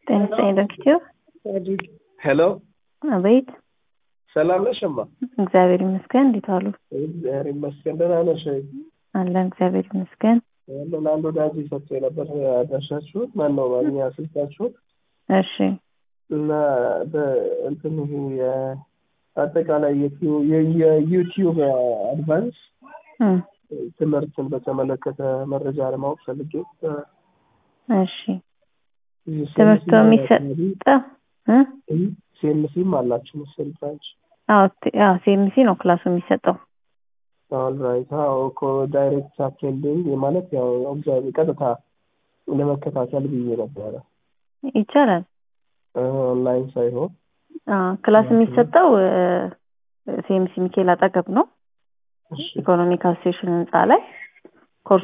ጤና ዶክተር ሄሎ አቤት። ሰላም ነሽ እማ? እግዚአብሔር ይመስገን። እንዴት ዋሉ? እግዚአብሔር ይመስገን ደህና ነሽ? አለን እግዚአብሔር ይመስገን። ለአንድ ወዳጅ ሰጥቶ ነበር አድራሻችሁን ማነው ማግኛ ስልካችሁን። እሺ። እና በእንትን ይሄ አጠቃላይ የዩቲዩብ አድቫንስ ትምህርትን በተመለከተ መረጃ ለማወቅ ፈልጌ። እሺ። ትምህርቱ የሚሰጠው ሲኤምሲም አላችሁ መሰለኝ ብራንች? አዎ ሲኤምሲ ነው ክላሱ የሚሰጠው። ኦልራይት። እኮ ዳይሬክት አቴንዲንግ ማለት ያው ኦብዘርቭ ቀጥታ ለመከታተል ብዬ ነበረ። ይቻላል። ኦንላይን ሳይሆን ክላስ የሚሰጠው ሲኤምሲ ሚካኤል አጠገብ ነው። ኢኮኖሚክ አሶሲዬሽን ህንጻ ላይ ኮርሱ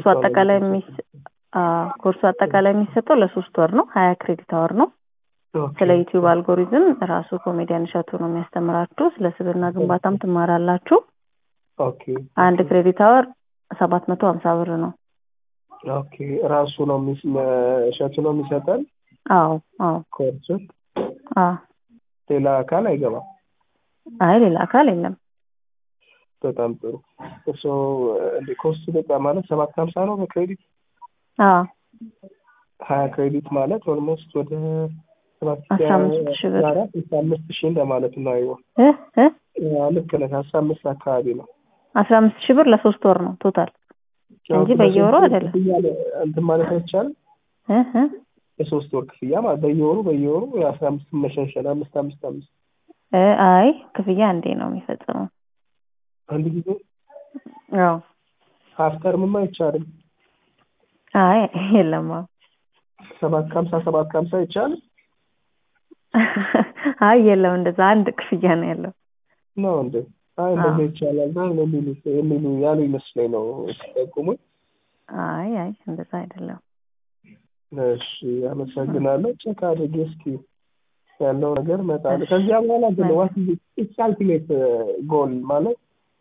አጠቃላይ የሚሰጠው ለ3 ወር ነው። 20 ክሬዲት አወር ነው። ስለ ዩቲዩብ አልጎሪዝም ራሱ ኮሜዲያን እሸቱ ነው የሚያስተምራችሁ። ስለ ስብዕና ግንባታም ትማራላችሁ። ኦኬ። አንድ ክሬዲት አወር 750 ብር ነው። ኦኬ። ራሱ ነው እሸቱ ነው የሚሰጠን? አዎ ኮርሱ? ሌላ አካል አይገባም? አይ ሌላ አካል የለም። በጣም ጥሩ። እንደ ኮስቱ በጣም ማለት 750 ነው በክሬዲት? 20 ክሬዲት ማለት ኦልሞስት ወደ 15,000 እንደማለት ነው። ልክ ነህ። 15 አካባቢ ነው። 15,000 ብር ለ3 ወር ነው ቶታል እንጂ በየወሩ አይደለም። እንትን ማለት አይቻልም። ለ3 ወር ክፍያ ማለት በየወሩ 15 መሸንሸን 5 አይ ክፍያ አንዴ ነው የሚፈጽመው። አንድ ጊዜ? አዎ። አፍተርም አይቻልም? አይ የለም። 750 ይቻላል? አይ የለም፣ እንደዛ አንድ ክፍያ ነው ያለው። ነው እንዴ? አይ እንደዚህ ይቻላል የሚሉ ያሉ ይመስለኝ ነው ሲጠቁሙኝ። አይ እንደዛ አይደለም። እሺ አመሰግናለሁ። ቼክ አድርጌ እስኪ ያለው ነገር መጣለ። ከዚያ በኋላ ግን what is its ultimate goal ማለት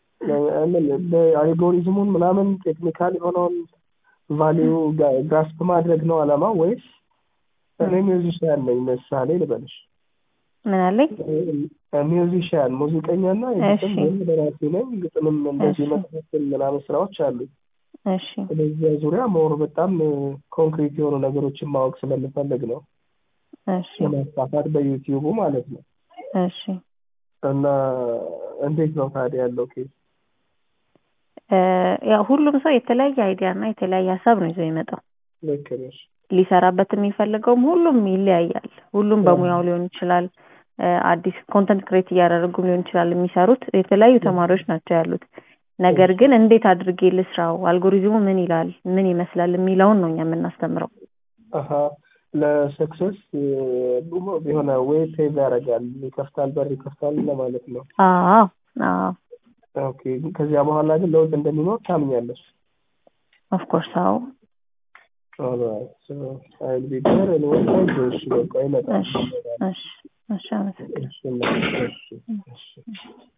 አልጎሪዝሙን ምናምን ቴክኒካል የሆነውን ቫልዩ ግራስፕ ማድረግ ነው አላማው ወይስ? እኔ ሚውዚሻን ነኝ ምሳሌ ልበልሽ። ምን አለኝ? ሚውዚሻን ሙዚቀኛና የግጥም ደራሲ ነኝ። ግጥምም እንደዚህ መጽሐፍን ምናምን ስራዎች አሉ። እሺ። ስለዚህ ዙሪያ ሞር በጣም ኮንክሪት የሆኑ ነገሮችን ማወቅ ስለምፈልግ ነው። እሺ። ለማስፋፋት በዩቲዩብ ማለት ነው። እሺ። እና እንዴት ነው ታዲያ ያለው ኬዝ? ያው ሁሉም ሰው የተለያየ አይዲያ እና የተለያየ ሀሳብ ነው ይዞ የሚመጣው። ልክ ነሽ። ሊሰራበት የሚፈልገውም ሁሉም ይለያያል። ሁሉም በሙያው ሊሆን ይችላል። አዲስ ኮንተንት ክሬት እያደረጉ ሊሆን ይችላል የሚሰሩት። የተለያዩ ተማሪዎች ናቸው ያሉት። ነገር ግን እንዴት አድርጌ ልስራው፣ አልጎሪዝሙ ምን ይላል፣ ምን ይመስላል የሚለውን ነው እኛ የምናስተምረው። ለሰክሰስ የሆነ ዌይ ሴቭ ያደርጋል፣ ይከፍታል፣ በር ይከፍታል ለማለት ነው። ኦኬ። ከዚያ በኋላ ግን ለውጥ እንደሚኖር ታምኛለሽ? ኦፍ ኮርስ። ኦልራይት። አይል ቢ ዴር ኤንድ ወን ታይም እሺ በቃ ይመጣል። እሺ አመሰግናለሁ። እሺ